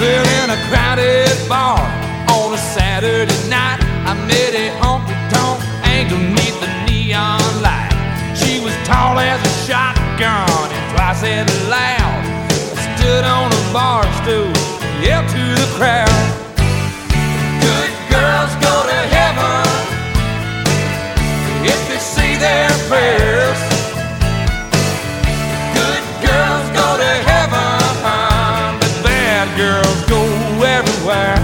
Well, in a crowded bar on a Saturday night, I met a honky-tonk angel neath the neon light. She was tall as a shotgun and twice as loud. I stood on a bar stool, yelled to the crowd. Good girls go to heaven if they say their prayers. Good girls go to heaven, but bad girls go everywhere.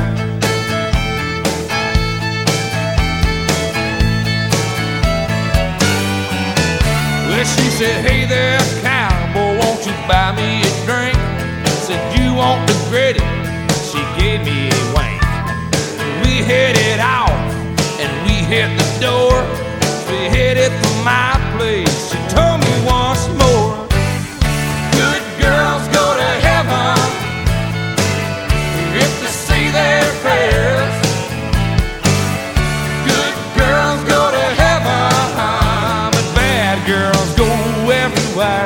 Well, she said, hey there, cowboy, won't you buy me a drink? I said, you won't regret it. She gave me a wink. We headed out and we hit the door. We headed for my place. She told me once more, good girls go to heaven if they say their prayers. Good girls go to heaven, but bad girls go everywhere.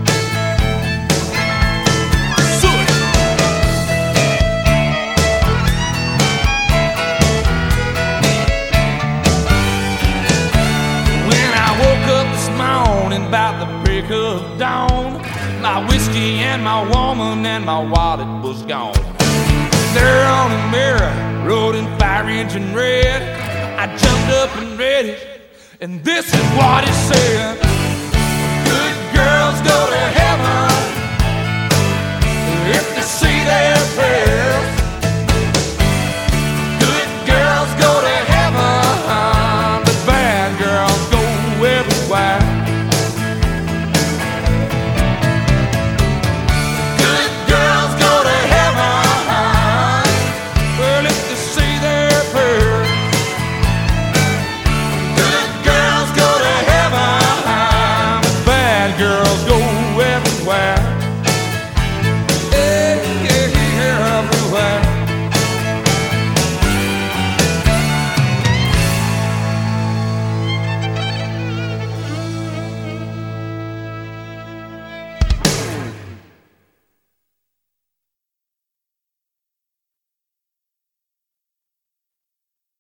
About the break of dawn, my whiskey and my woman and my wallet was gone. There on the mirror, rode in fire engine red. I jumped up and read it, and this is what it said. Good girls go to hell.